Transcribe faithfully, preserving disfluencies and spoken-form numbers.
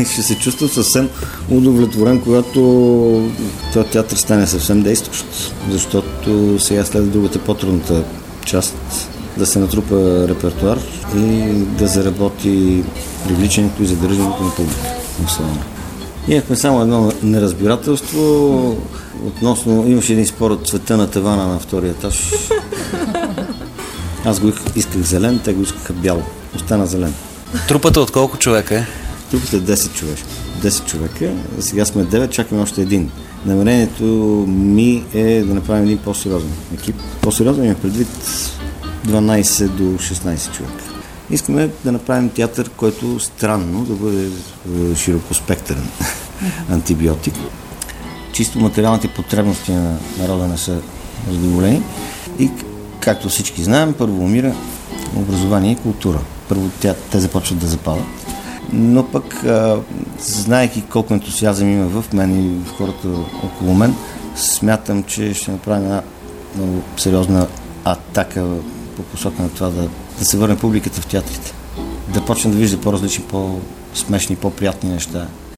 ще се чувствам съвсем удовлетворен, когато този театър стане съвсем действащ, защото сега след другата по-трудната част да се натрупа репертуар и да заработи привличането и задържането на публика. Имахме само едно неразбирателство относно, имаше един спор от цвета на тавана на втория етаж. Аз го исках зелен, те го искаха бял. Остана зелен. Трупата от колко човека е? Трупата е десет човека. десет човека, сега сме девет, чакаме още един. Намерението ми е да направим един по-сериозен екип. По-сериозен има предвид дванайсет до шестнайсет човека. Искаме да направим театър, който странно да бъде широкоспектърен антибиотик. Чисто материалните потребности на народа не са задоволени. И както всички знаем, първо умира образование и култура. Първо тя, те започват да западат. Но пък, а, знаейки колко ентусиазъм има в мен и в хората около мен, смятам, че ще направим една много сериозна атака по посока на това да, да се върне публиката в театрите. Да почне да вижда по-различни, по-смешни, по-приятни неща.